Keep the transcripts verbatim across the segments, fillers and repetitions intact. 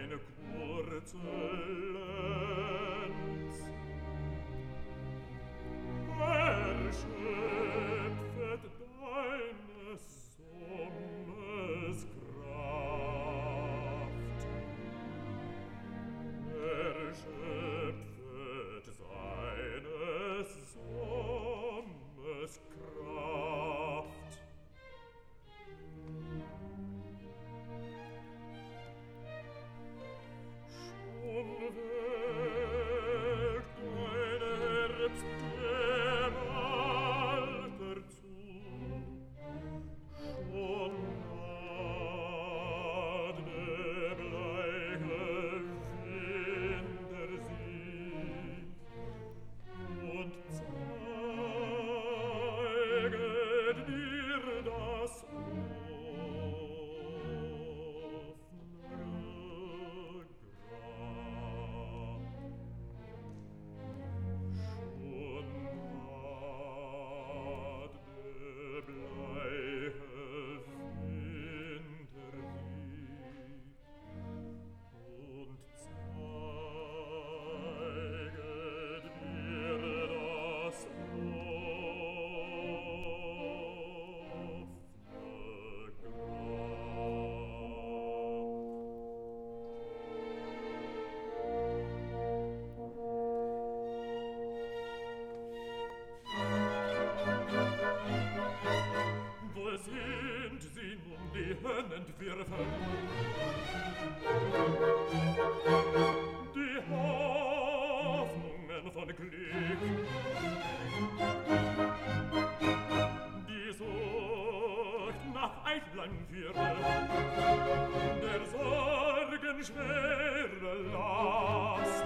eine kurze Lenz. Erschöpfet deines Sommes Kraft. Erschöpfet seines Sommes Kraft. Schon welkt ein Herbst dem Alter zu, schon naht der bleiche Winter sich und zeiget dir das offene Grab. Schon naht der bleiche Winter sich und zeiget dir das offene Grab. Wo sind sie nun, die Höhenentwürfe? Die Hoffnungen von Glück, die Sucht nach eitlen Führer, der Sorgen schwere Last.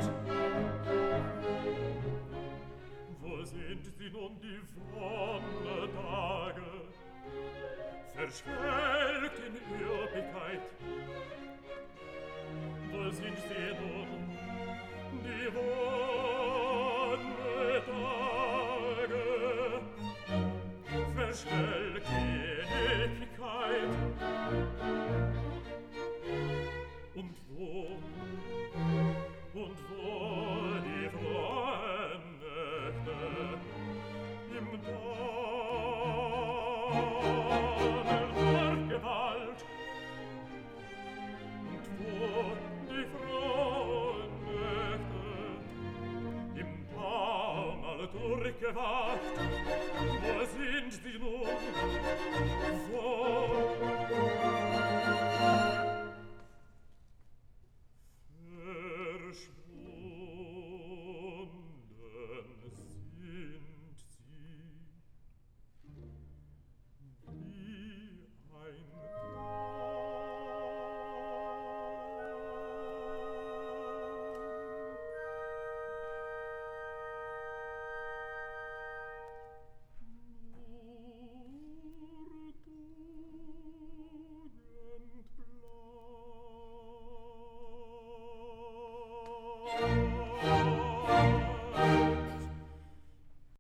Wo sind sie nun, die fromme Tage, verschwelgt in Üppigkeit? Wo sind sie nun, die wonne Tage, verschwelgt in Üppigkeit? Und wo, und wo die frohen Nächte im Donner der Gewalt? Und wo die frohen Nächte im Donner durchgewacht? Wo sind sie nun? Wo?